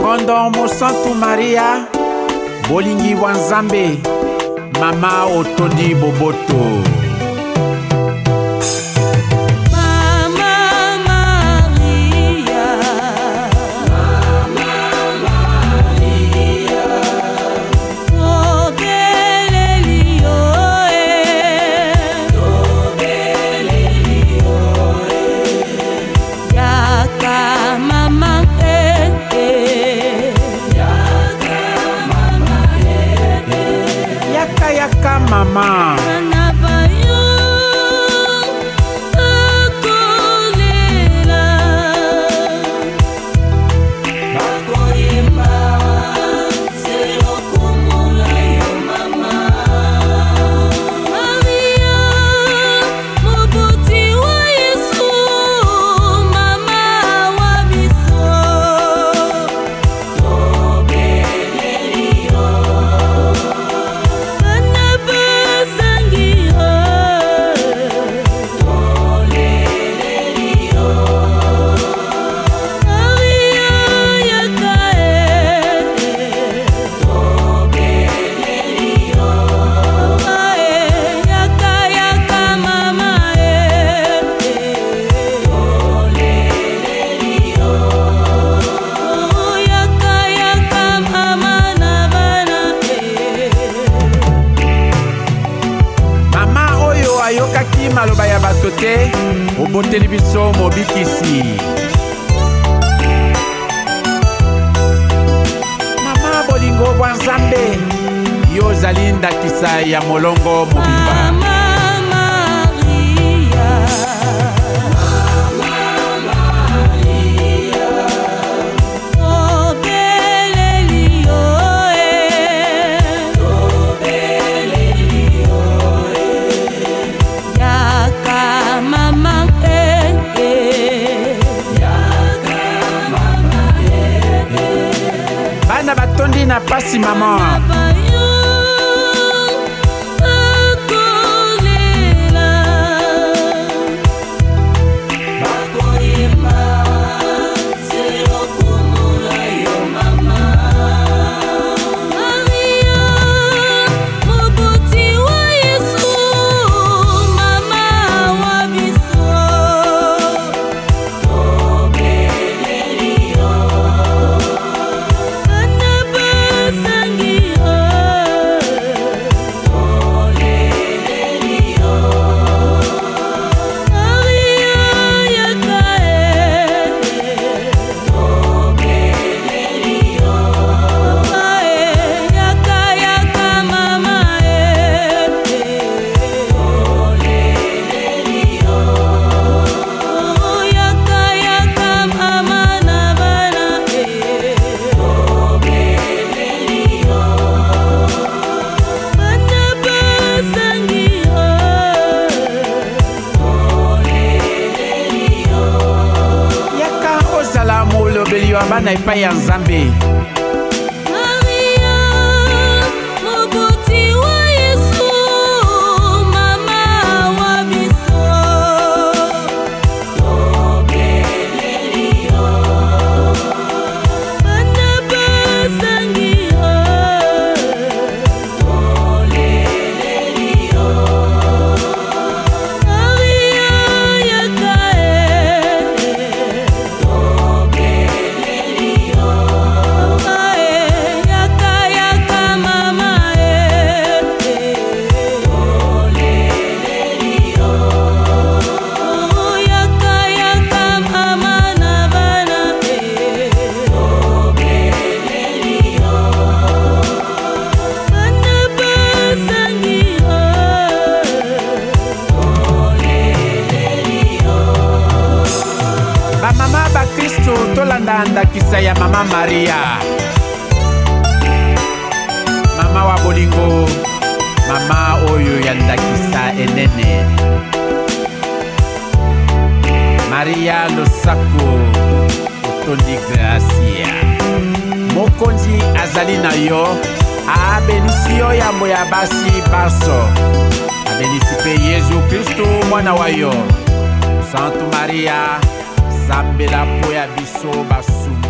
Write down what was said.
Kondo Mosantu Maria, Bolingi Wanzambe, Mama Otondi Boboto. Mama maloba ya bato te oboteli biso mobikisi. Mama Bolingo Wanzambe, yo ozali ndakisa ya molongo mobimba. Bana batondi na pasi mama. Lobeli bana epai ya Nzambe. Tolanda ndakisa ya Mama Maria, Mama wa Bolingo, Mama oyo ya ndakisa enene. Maria Losako Otondi Gracia, mokonzi azali na yo, abenisi yo ya moya basi baso, abenisi pe Yesu Kristo mwana wa yo. Santo Maria, Zambela poya biso basu.